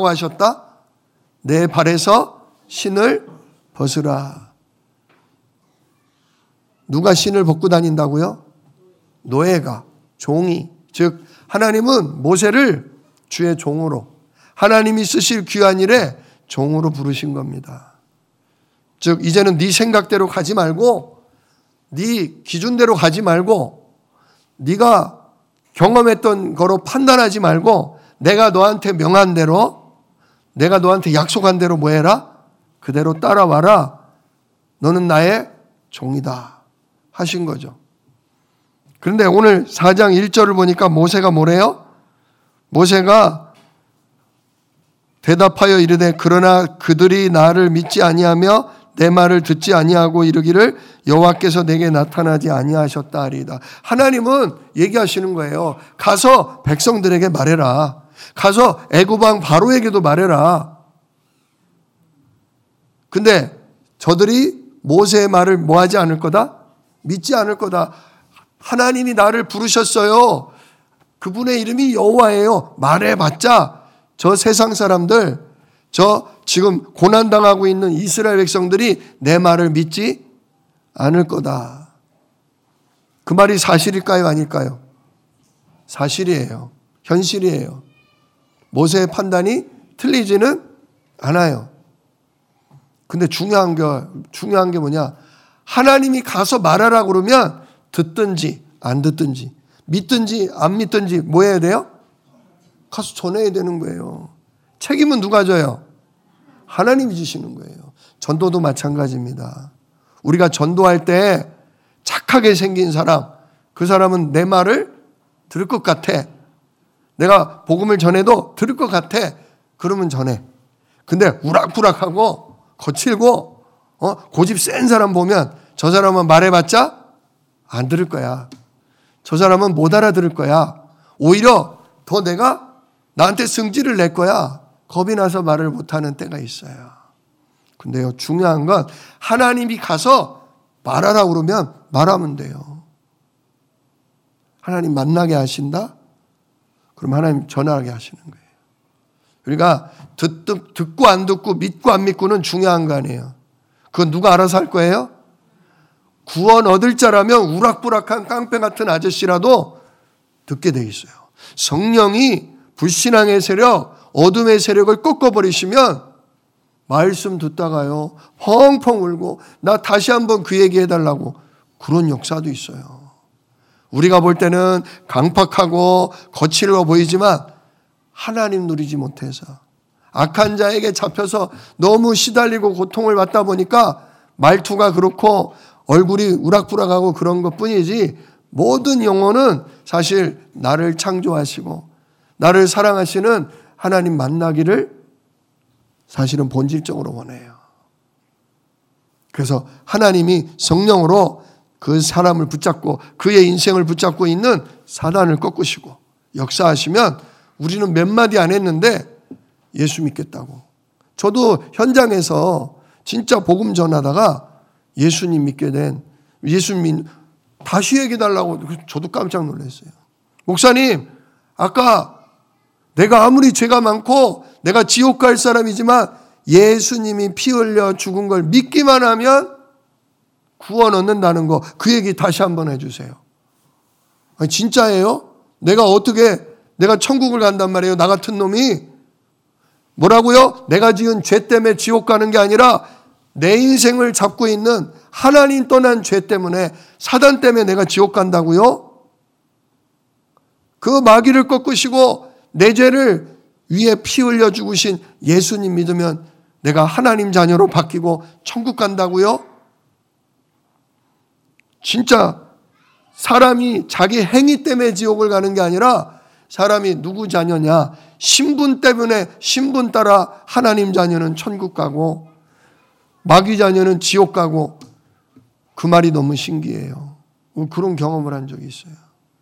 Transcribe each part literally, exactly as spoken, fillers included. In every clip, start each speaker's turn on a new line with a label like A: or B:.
A: 뭐라고 하셨다? 내 발에서 신을 벗으라. 누가 신을 벗고 다닌다고요? 노예가, 종이. 즉 하나님은 모세를 주의 종으로, 하나님이 쓰실 귀한 일에 종으로 부르신 겁니다. 즉 이제는 네 생각대로 가지 말고, 네 기준대로 가지 말고, 네가 경험했던 거로 판단하지 말고, 내가 너한테 명한 대로, 내가 너한테 약속한 대로 뭐 해라? 그대로 따라와라. 너는 나의 종이다 하신 거죠. 그런데 오늘 사 장 일 절을 보니까 모세가 뭐래요? 모세가 대답하여 이르되 그러나 그들이 나를 믿지 아니하며 내 말을 듣지 아니하고 이르기를 여호와께서 내게 나타나지 아니하셨다 하리이다. 하나님은 얘기하시는 거예요. 가서 백성들에게 말해라. 가서 애굽 왕 바로에게도 말해라. 근데 저들이 모세의 말을 뭐 하지 않을 거다? 믿지 않을 거다. 하나님이 나를 부르셨어요. 그분의 이름이 여호와예요. 말해봤자 저 세상 사람들, 저 지금 고난당하고 있는 이스라엘 백성들이 내 말을 믿지 않을 거다. 그 말이 사실일까요? 아닐까요? 사실이에요. 현실이에요. 모세의 판단이 틀리지는 않아요. 근데 중요한 게, 중요한 게 뭐냐? 하나님이 가서 말하라 그러면 듣든지 안 듣든지, 믿든지 안 믿든지 뭐 해야 돼요? 가서 전해야 되는 거예요. 책임은 누가 져요? 하나님이 지시는 거예요. 전도도 마찬가지입니다. 우리가 전도할 때 착하게 생긴 사람, 그 사람은 내 말을 들을 것 같아. 내가 복음을 전해도 들을 것 같아. 그러면 전해. 근데 우락부락하고 거칠고 어? 고집 센 사람 보면 저 사람은 말해봤자 안 들을 거야. 저 사람은 못 알아들을 거야. 오히려 더 내가 나한테 승질을 낼 거야. 겁이 나서 말을 못하는 때가 있어요. 근데요, 중요한 건 하나님이 가서 말하라 그러면 말하면 돼요. 하나님 만나게 하신다? 그럼 하나님 전하게 하시는 거예요. 우리가 듣, 듣고 안 듣고 믿고 안 믿고는 중요한 거 아니에요. 그건 누가 알아서 할 거예요? 구원 얻을 자라면 우락부락한 깡패 같은 아저씨라도 듣게 돼 있어요. 성령이 불신앙의 세력, 어둠의 세력을 꺾어버리시면 말씀 듣다가요 펑펑 울고 나 다시 한번 그 얘기 해달라고 그런 역사도 있어요. 우리가 볼 때는 강팍하고 거칠어 보이지만 하나님 누리지 못해서 악한 자에게 잡혀서 너무 시달리고 고통을 받다 보니까 말투가 그렇고 얼굴이 우락부락하고 그런 것뿐이지 모든 영혼은 사실 나를 창조하시고 나를 사랑하시는 하나님 만나기를 사실은 본질적으로 원해요. 그래서 하나님이 성령으로 그 사람을 붙잡고 그의 인생을 붙잡고 있는 사단을 꺾으시고 역사하시면 우리는 몇 마디 안 했는데 예수 믿겠다고. 저도 현장에서 진짜 복음 전하다가 예수님 믿게 된 예수님 다시 얘기해달라고 저도 깜짝 놀랐어요. 목사님, 아까 내가 아무리 죄가 많고 내가 지옥 갈 사람이지만 예수님이 피 흘려 죽은 걸 믿기만 하면 구원 얻는다는 거, 그 얘기 다시 한번 해주세요. 아니, 진짜예요? 내가 어떻게, 내가 천국을 간단 말이에요. 나 같은 놈이. 뭐라고요? 내가 지은 죄 때문에 지옥 가는 게 아니라 내 인생을 잡고 있는 하나님 떠난 죄 때문에, 사단 때문에 내가 지옥 간다고요? 그 마귀를 꺾으시고 내 죄를 위에 피 흘려 죽으신 예수님 믿으면 내가 하나님 자녀로 바뀌고 천국 간다고요? 진짜 사람이 자기 행위 때문에 지옥을 가는 게 아니라 사람이 누구 자녀냐, 신분 때문에 신분 따라 하나님 자녀는 천국 가고 마귀 자녀는 지옥 가고, 그 말이 너무 신기해요. 그런 경험을 한 적이 있어요.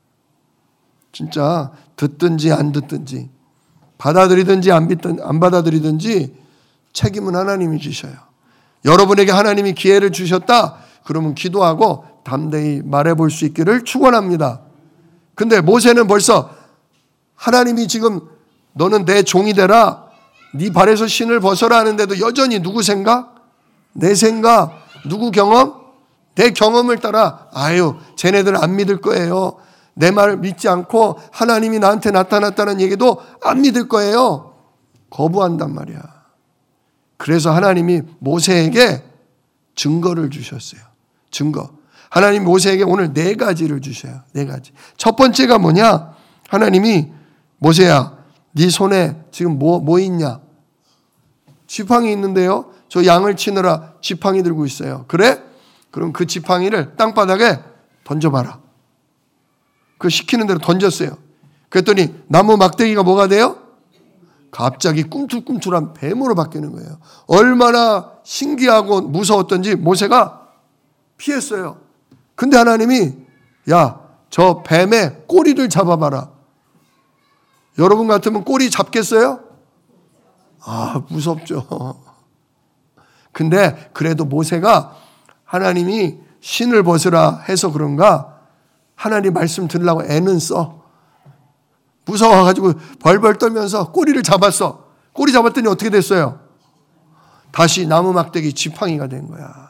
A: 진짜 듣든지 안 듣든지, 받아들이든지 안, 믿든, 안 받아들이든지 책임은 하나님이 주셔요. 여러분에게 하나님이 기회를 주셨다? 그러면 기도하고 담대히 말해볼 수 있기를 축원합니다. 근데 모세는 벌써 하나님이 지금 너는 내 종이 되라, 네 발에서 신을 벗어라 하는데도 여전히 누구 생각? 내 생각. 누구 경험? 내 경험을 따라 아유 쟤네들 안 믿을 거예요. 내 말을 믿지 않고 하나님이 나한테 나타났다는 얘기도 안 믿을 거예요. 거부한단 말이야. 그래서 하나님이 모세에게 증거를 주셨어요. 증거. 하나님 모세에게 오늘 네 가지를 주셔요. 네 가지. 첫 번째가 뭐냐? 하나님이 모세야, 네 손에 지금 뭐, 뭐 있냐? 지팡이 있는데요. 저 양을 치느라 지팡이 들고 있어요. 그래? 그럼 그 지팡이를 땅바닥에 던져봐라. 그 시키는 대로 던졌어요. 그랬더니 나무 막대기가 뭐가 돼요? 갑자기 꿈틀꿈틀한 뱀으로 바뀌는 거예요. 얼마나 신기하고 무서웠던지 모세가 피했어요. 근데 하나님이 야, 저 뱀의 꼬리를 잡아봐라. 여러분 같으면 꼬리 잡겠어요? 아, 무섭죠. 근데 그래도 모세가 하나님이 신을 벗으라 해서 그런가 하나님 말씀 들으려고 애는 써. 무서워가지고 벌벌 떨면서 꼬리를 잡았어. 꼬리 잡았더니 어떻게 됐어요? 다시 나무 막대기 지팡이가 된 거야.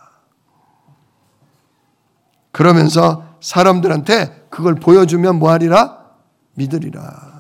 A: 그러면서 사람들한테 그걸 보여주면 뭐하리라? 믿으리라.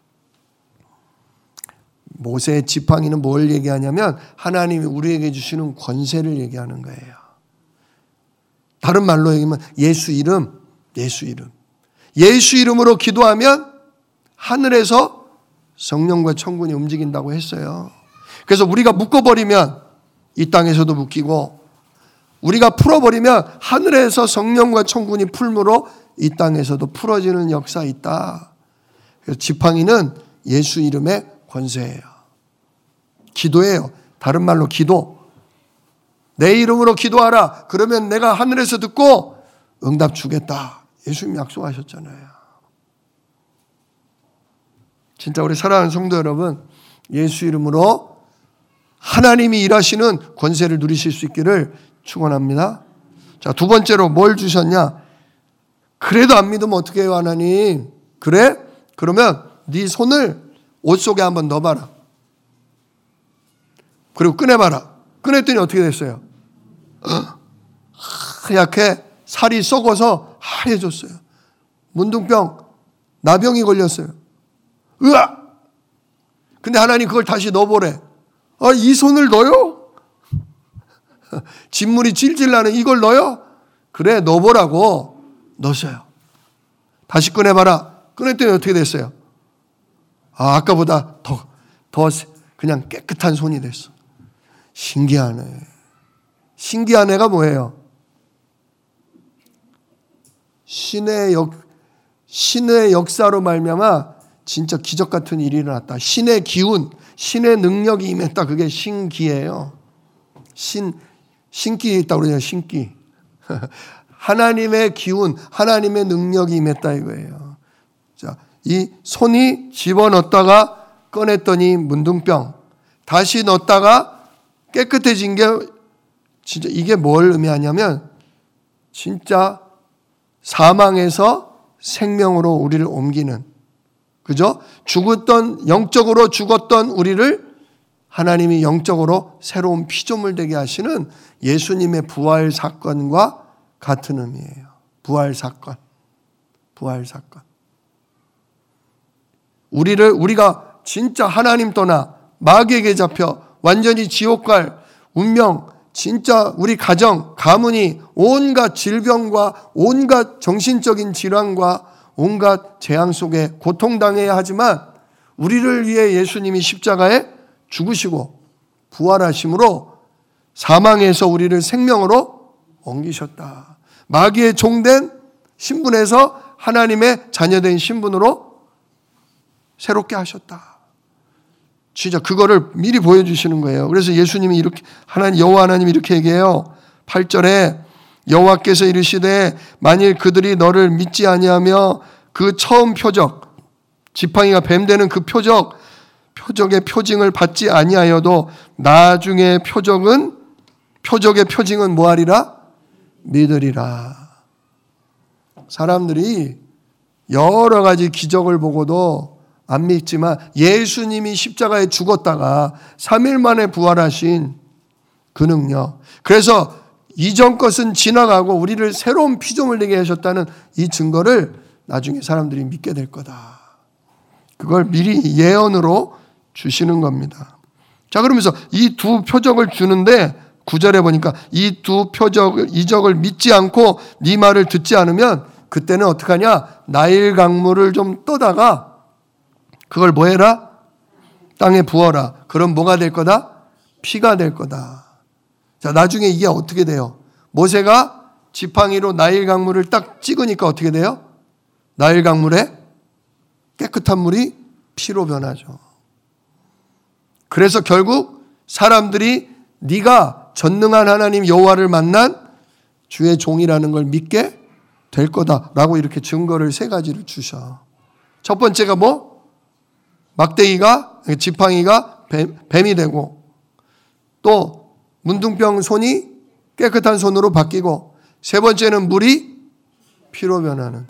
A: 모세의 지팡이는 뭘 얘기하냐면 하나님이 우리에게 주시는 권세를 얘기하는 거예요. 다른 말로 얘기하면 예수 이름, 예수 이름. 예수 이름으로 기도하면 하늘에서 성령과 천군이 움직인다고 했어요. 그래서 우리가 묶어버리면 이 땅에서도 묶이고 우리가 풀어버리면 하늘에서 성령과 천군이 풀므로 이 땅에서도 풀어지는 역사 있다. 그래서 지팡이는 예수 이름의 권세예요. 기도예요. 다른 말로 기도. 내 이름으로 기도하라. 그러면 내가 하늘에서 듣고 응답 주겠다. 예수님이 약속하셨잖아요. 진짜 우리 사랑하는 성도 여러분, 예수 이름으로 하나님이 일하시는 권세를 누리실 수 있기를 축원합니다. 자, 두 번째로 뭘 주셨냐? 그래도 안 믿으면 어떻게 해요, 하나님? 그래? 그러면 네 손을 옷 속에 한번 넣어봐라. 그리고 꺼내봐라. 꺼냈더니 어떻게 됐어요? 하얗게 살이 썩어서 하얘졌어요. 문둥병, 나병이 걸렸어요. 으악! 근데 하나님 그걸 다시 넣어보래. 아, 이 손을 넣어요? 진물이 질질 나는 이걸 넣어요? 그래, 넣어보라고. 넣었어요. 다시 꺼내봐라. 꺼냈더니 어떻게 됐어요? 아, 아까보다 더, 더 그냥 깨끗한 손이 됐어. 신기하네. 신기한 애가 뭐예요? 신의 역, 신의 역사로 말미암아 진짜 기적 같은 일이 일어났다. 신의 기운, 신의 능력이 임했다. 그게 신기예요. 신, 신기 있다고 그러잖아요. 신기. 하나님의 기운, 하나님의 능력이 임했다 이거예요. 자, 이 손이 집어넣었다가 꺼냈더니 문둥병, 다시 넣었다가 깨끗해진 게 진짜 이게 뭘 의미하냐면 진짜 사망에서 생명으로 우리를 옮기는, 그죠? 죽었던, 영적으로 죽었던 우리를 하나님이 영적으로 새로운 피조물 되게 하시는 예수님의 부활 사건과 같은 의미예요. 부활 사건. 부활 사건. 우리를, 우리가 진짜 하나님 떠나 마귀에게 잡혀 완전히 지옥 갈 운명, 진짜 우리 가정, 가문이 온갖 질병과 온갖 정신적인 질환과 온갖 재앙 속에 고통당해야 하지만 우리를 위해 예수님이 십자가에 죽으시고 부활하심으로 사망에서 우리를 생명으로 옮기셨다. 마귀의 종된 신분에서 하나님의 자녀된 신분으로 새롭게 하셨다. 진짜 그거를 미리 보여주시는 거예요. 그래서 예수님이 이렇게, 하나님, 여호와 하나님이 이렇게 얘기해요. 팔 절에 여호와께서 이르시되 만일 그들이 너를 믿지 아니하며 그 처음 표적, 지팡이가 뱀되는 그 표적, 표적의 표징을 받지 아니하여도 나중에 표적은, 표적의 표징은 뭐하리라? 믿으리라. 사람들이 여러 가지 기적을 보고도 안 믿지만 예수님이 십자가에 죽었다가 삼 일 만에 부활하신 그 능력. 그래서 이전 것은 지나가고 우리를 새로운 피조물 되게 하셨다는 이 증거를 나중에 사람들이 믿게 될 거다. 그걸 미리 예언으로 주시는 겁니다. 자, 그러면서 이 두 표적을 주는데 구 절에 보니까 이 두 표적, 이적을 믿지 않고 네 말을 듣지 않으면 그때는 어떻게 하냐? 나일 강물을 좀 떠다가 그걸 뭐 해라? 땅에 부어라. 그럼 뭐가 될 거다? 피가 될 거다. 자, 나중에 이게 어떻게 돼요? 모세가 지팡이로 나일 강물을 딱 찍으니까 어떻게 돼요? 나일 강물에 깨끗한 물이 피로 변하죠. 그래서 결국 사람들이 네가 전능한 하나님 여호와를 만난 주의 종이라는 걸 믿게 될 거다라고 이렇게 증거를 세 가지를 주셔. 첫 번째가 뭐? 막대기가, 지팡이가 뱀이 되고, 또 문둥병 손이 깨끗한 손으로 바뀌고, 세 번째는 물이 피로 변하는,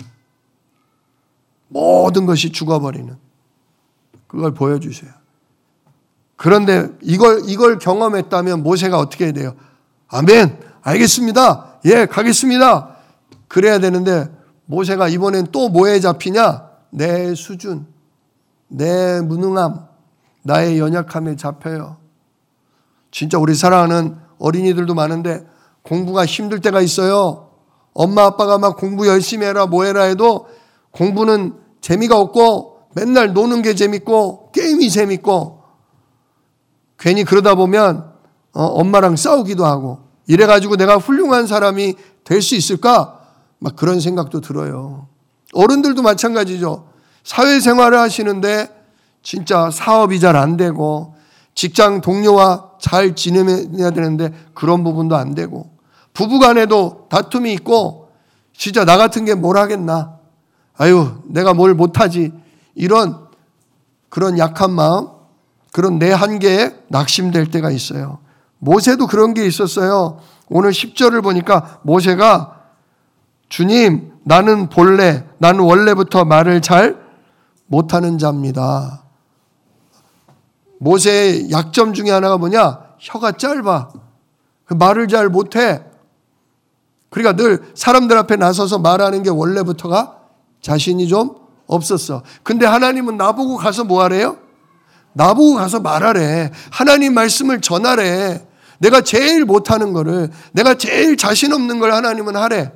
A: 모든 것이 죽어버리는, 그걸 보여주세요. 그런데 이걸, 이걸 경험했다면 모세가 어떻게 해야 돼요? 아멘, 알겠습니다. 예, 가겠습니다. 그래야 되는데 모세가 이번엔 또 뭐에 잡히냐? 내 수준, 내 무능함, 나의 연약함에 잡혀요. 진짜 우리 사랑하는 어린이들도 많은데 공부가 힘들 때가 있어요. 엄마 아빠가 막 공부 열심히 해라 뭐 해라 해도 공부는 재미가 없고 맨날 노는 게 재밌고 게임이 재밌고, 괜히 그러다 보면 어, 엄마랑 싸우기도 하고, 이래가지고 내가 훌륭한 사람이 될 수 있을까? 막 그런 생각도 들어요. 어른들도 마찬가지죠. 사회생활을 하시는데 진짜 사업이 잘 안 되고, 직장 동료와 잘 지내야 되는데 그런 부분도 안 되고, 부부간에도 다툼이 있고, 진짜 나 같은 게 뭘 하겠나? 아유, 내가 뭘 못하지? 이런 그런 약한 마음, 그런 내 한계에 낙심될 때가 있어요. 모세도 그런 게 있었어요. 오늘 십 절을 보니까 모세가 주님, 나는 본래, 나는 원래부터 말을 잘 못하는 자입니다. 모세의 약점 중에 하나가 뭐냐? 혀가 짧아. 말을 잘 못해. 그러니까 늘 사람들 앞에 나서서 말하는 게 원래부터가 자신이 좀 없었어. 근데 하나님은 나보고 가서 뭐 하래요? 나보고 가서 말하래. 하나님 말씀을 전하래. 내가 제일 못하는 거를, 내가 제일 자신 없는 걸 하나님은 하래.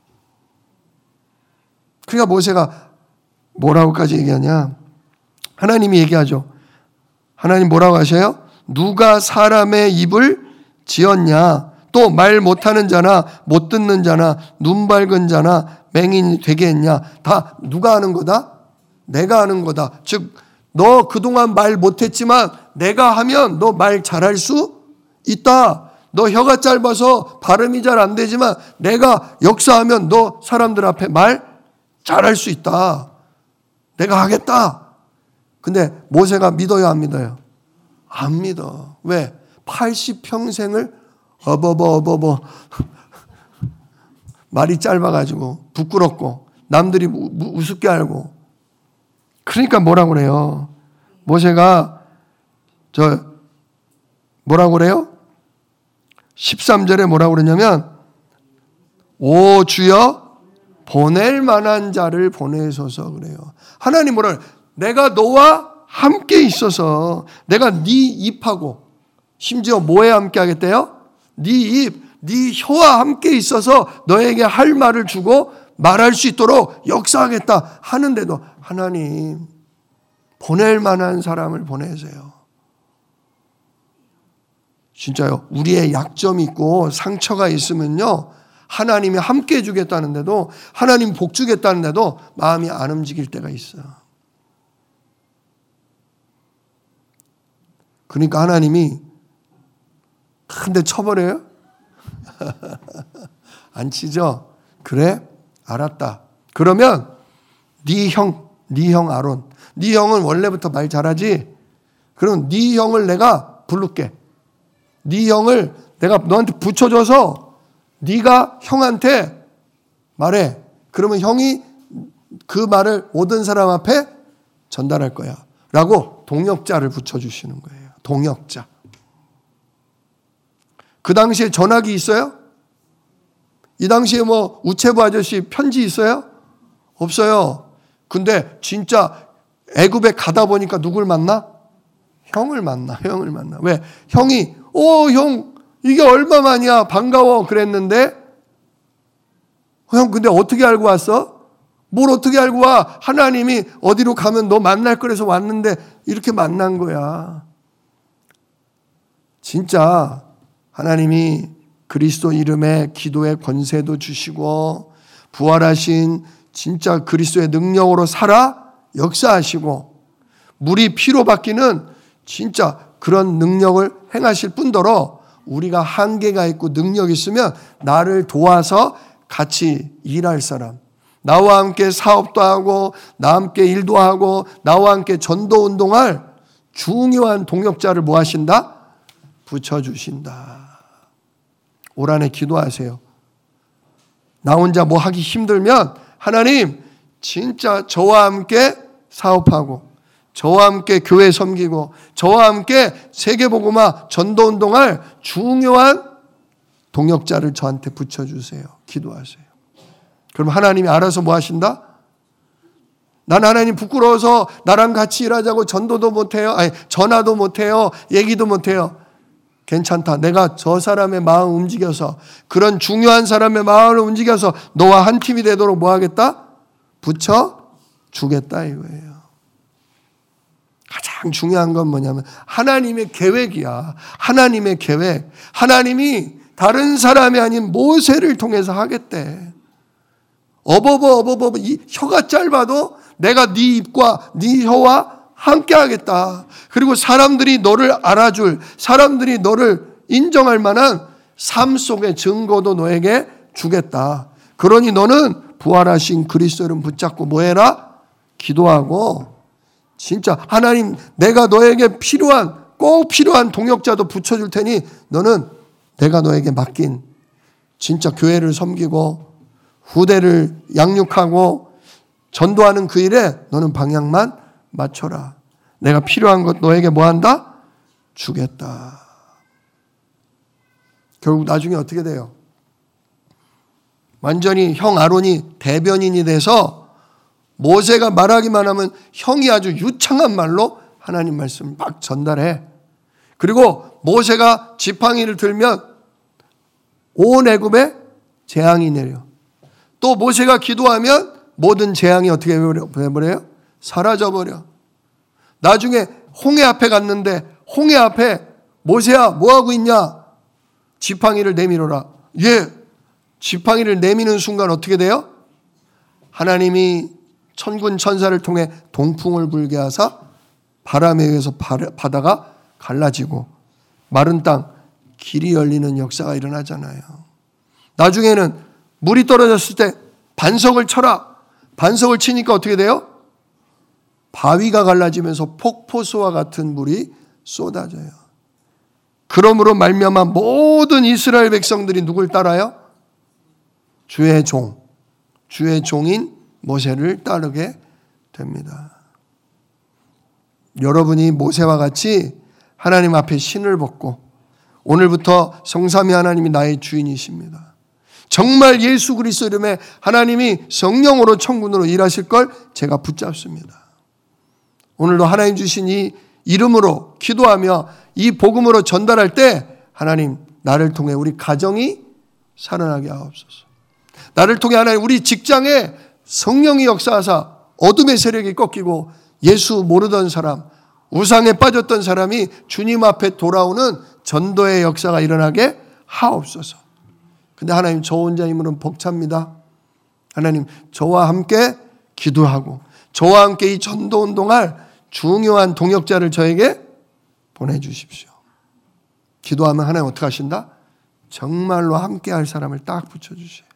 A: 그러니까 모세가 뭐라고까지 얘기하냐? 하나님이 얘기하죠. 하나님 뭐라고 하셔요? 누가 사람의 입을 지었냐? 또 말 못하는 자나 못 듣는 자나 눈 밝은 자나 맹인이 되게 했냐? 다 누가 하는 거다? 내가 하는 거다. 즉 너 그동안 말 못했지만 내가 하면 너 말 잘할 수 있다. 너 혀가 짧아서 발음이 잘 안 되지만 내가 역사하면 너 사람들 앞에 말 잘할 수 있다. 내가 하겠다. 근데 모세가 믿어요, 안 믿어요? 안 믿어. 왜? 팔십 평생을 어버버 어버버 말이 짧아가지고 부끄럽고 남들이 우습게 알고. 그러니까 뭐라고 그래요? 모세가 저 뭐라고 그래요? 십삼 절에 뭐라고 그러냐면 오 주여 보낼 만한 자를 보내소서 그래요. 하나님 뭐라 그래요? 내가 너와 함께 있어서 내가 네 입하고 심지어 뭐에 함께 하겠대요? 네 입, 네 혀와 함께 있어서 너에게 할 말을 주고 말할 수 있도록 역사하겠다 하는데도 하나님 보낼 만한 사람을 보내세요. 진짜요. 우리의 약점이 있고 상처가 있으면요, 하나님이 함께 해주겠다는데도, 하나님 복 주겠다는데도 마음이 안 움직일 때가 있어요. 그러니까 하나님이 한 대 쳐버려요? 안 치죠? 그래? 알았다. 그러면 네 형, 네 형 아론, 네 형은 원래부터 말 잘하지? 그럼 네 형을 내가 부를게. 네 형을 내가 너한테 붙여줘서 네가 형한테 말해. 그러면 형이 그 말을 모든 사람 앞에 전달할 거야. 라고 동역자를 붙여주시는 거예요. 동역자. 그 당시에 전화기 있어요? 이 당시에 뭐 우체부 아저씨 편지 있어요? 없어요. 근데 진짜 애굽에 가다 보니까 누굴 만나? 형을 만나. 형을 만나. 왜? 형이 오, 형 이게 얼마만이야. 반가워. 그랬는데 형 근데 어떻게 알고 왔어? 뭘 어떻게 알고 와? 하나님이 어디로 가면 너 만날 거라서 왔는데 이렇게 만난 거야. 진짜 하나님이 그리스도 이름에 기도의 권세도 주시고 부활하신 진짜 그리스도의 능력으로 살아 역사하시고 물이 피로 바뀌는 진짜 그런 능력을 행하실 뿐더러 우리가 한계가 있고 능력이 있으면 나를 도와서 같이 일할 사람, 나와 함께 사업도 하고 나와 함께 일도 하고 나와 함께 전도 운동할 중요한 동역자를 뭐 하신다? 붙여주신다. 올 한해 기도하세요. 나 혼자 뭐 하기 힘들면 하나님 진짜 저와 함께 사업하고 저와 함께 교회 섬기고 저와 함께 세계복음화 전도운동할 중요한 동역자를 저한테 붙여주세요. 기도하세요. 그럼 하나님이 알아서 뭐 하신다? 난 하나님 부끄러워서 나랑 같이 일하자고 전도도 못해요. 아니 전화도 못해요. 얘기도 못해요. 괜찮다. 내가 저 사람의 마음 움직여서 그런 중요한 사람의 마음을 움직여서 너와 한 팀이 되도록 뭐 하겠다? 붙여주겠다 이거예요. 가장 중요한 건 뭐냐면 하나님의 계획이야. 하나님의 계획. 하나님이 다른 사람이 아닌 모세를 통해서 하겠대. 어버버 어버버 이 혀가 짧아도 내가 네 입과 네 혀와 함께 하겠다. 그리고 사람들이 너를 알아줄, 사람들이 너를 인정할 만한 삶 속의 증거도 너에게 주겠다. 그러니 너는 부활하신 그리스도를 붙잡고 뭐 해라? 기도하고 진짜 하나님 내가 너에게 필요한 꼭 필요한 동역자도 붙여줄 테니 너는 내가 너에게 맡긴 진짜 교회를 섬기고 후대를 양육하고 전도하는 그 일에 너는 방향만 맞춰라. 내가 필요한 것 너에게 뭐 한다? 주겠다. 결국 나중에 어떻게 돼요? 완전히 형 아론이 대변인이 돼서 모세가 말하기만 하면 형이 아주 유창한 말로 하나님 말씀을 막 전달해. 그리고 모세가 지팡이를 들면 온 애굽에 재앙이 내려. 또 모세가 기도하면 모든 재앙이 어떻게 해버려요? 사라져버려. 나중에 홍해 앞에 갔는데 홍해 앞에 모세야 뭐하고 있냐? 지팡이를 내밀어라. 예. 지팡이를 내미는 순간 어떻게 돼요? 하나님이 천군 천사를 통해 동풍을 불게 하사 바람에 의해서 바다가 갈라지고 마른 땅 길이 열리는 역사가 일어나잖아요. 나중에는 물이 떨어졌을 때 반석을 쳐라. 반석을 치니까 어떻게 돼요? 바위가 갈라지면서 폭포수와 같은 물이 쏟아져요. 그러므로 말미암아 모든 이스라엘 백성들이 누굴 따라요? 주의 종, 주의 종인 모세를 따르게 됩니다. 여러분이 모세와 같이 하나님 앞에 신을 벗고 오늘부터 성삼위 하나님이 나의 주인이십니다. 정말 예수 그리스도 이름에 하나님이 성령으로 천군으로 일하실 걸 제가 붙잡습니다. 오늘도 하나님 주신 이 이름으로 기도하며 이 복음으로 전달할 때 하나님 나를 통해 우리 가정이 살아나게 하옵소서. 나를 통해 하나님 우리 직장에 성령이 역사하사 어둠의 세력이 꺾이고 예수 모르던 사람, 우상에 빠졌던 사람이 주님 앞에 돌아오는 전도의 역사가 일어나게 하옵소서. 근데 하나님 저 혼자 힘으로는 벅찹니다. 하나님 저와 함께 기도하고 저와 함께 이 전도 운동할 중요한 동역자를 저에게 보내주십시오. 기도하면 하나님 어떻게 하신다? 정말로 함께 할 사람을 딱 붙여주세요.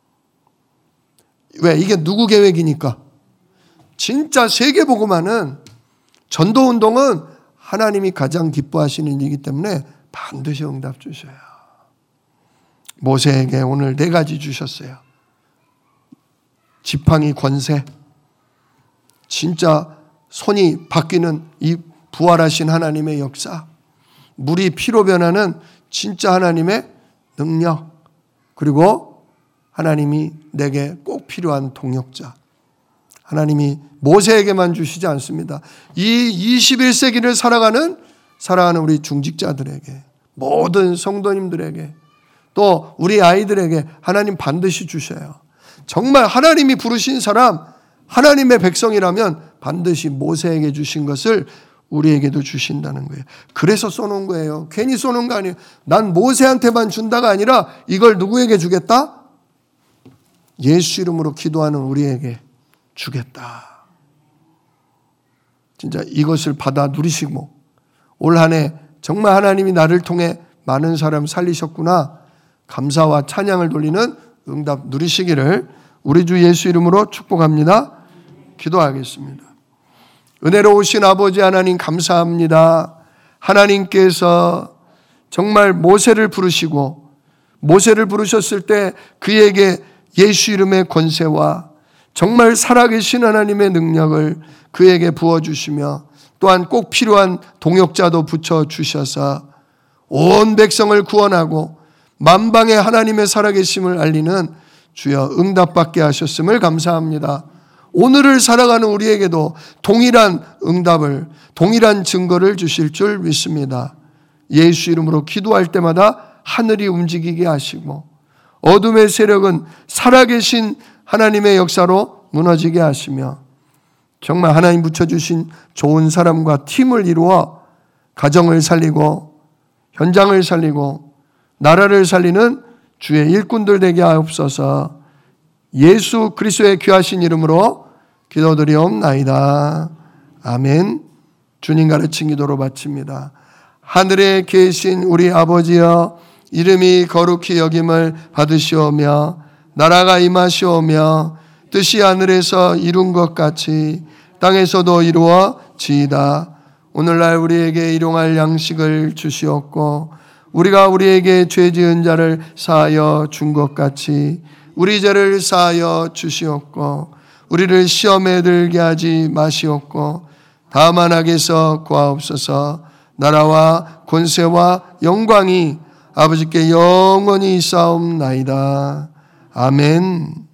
A: 왜? 이게 누구 계획이니까. 진짜 세계복음화는 전도운동은 하나님이 가장 기뻐하시는 일이기 때문에 반드시 응답 주셔요. 모세에게 오늘 네 가지 주셨어요. 지팡이 권세. 진짜 손이 바뀌는 이 부활하신 하나님의 역사, 물이 피로 변하는 진짜 하나님의 능력, 그리고 하나님이 내게 꼭 필요한 동역자, 하나님이 모세에게만 주시지 않습니다. 이 이십일 세기를 살아가는 살아가는 우리 중직자들에게, 모든 성도님들에게, 또 우리 아이들에게 하나님 반드시 주셔요. 정말 하나님이 부르신 사람, 하나님의 백성이라면 반드시 모세에게 주신 것을 우리에게도 주신다는 거예요. 그래서 쏘는 거예요. 괜히 쏘는 거 아니에요. 난 모세한테만 준다가 아니라 이걸 누구에게 주겠다? 예수 이름으로 기도하는 우리에게 주겠다. 진짜 이것을 받아 누리시고 올 한 해 정말 하나님이 나를 통해 많은 사람 살리셨구나, 감사와 찬양을 돌리는 응답 누리시기를 우리 주 예수 이름으로 축복합니다. 기도하겠습니다. 은혜로우신 아버지 하나님 감사합니다. 하나님께서 정말 모세를 부르시고 모세를 부르셨을 때 그에게 예수 이름의 권세와 정말 살아계신 하나님의 능력을 그에게 부어주시며 또한 꼭 필요한 동역자도 붙여주셔서 온 백성을 구원하고 만방의 하나님의 살아계심을 알리는 주여 응답받게 하셨음을 감사합니다. 오늘을 살아가는 우리에게도 동일한 응답을, 동일한 증거를 주실 줄 믿습니다. 예수 이름으로 기도할 때마다 하늘이 움직이게 하시고 어둠의 세력은 살아계신 하나님의 역사로 무너지게 하시며 정말 하나님 붙여주신 좋은 사람과 팀을 이루어 가정을 살리고 현장을 살리고 나라를 살리는 주의 일꾼들 되게 하옵소서. 예수 그리스도의 귀하신 이름으로 기도드리옵나이다. 아멘. 주님 가르친 기도로 바칩니다. 하늘에 계신 우리 아버지여, 이름이 거룩히 여김을 받으시오며 나라가 임하시오며 뜻이 하늘에서 이룬 것 같이 땅에서도 이루어지이다. 오늘날 우리에게 일용할 양식을 주시옵고 우리가 우리에게 죄 지은 자를 사하여 준 것 같이 우리 죄를 사하여 주시옵고 우리를 시험에 들게 하지 마시옵고 다만 악에서 구하옵소서. 나라와 권세와 영광이 아버지께 영원히 있사옵나이다. 아멘.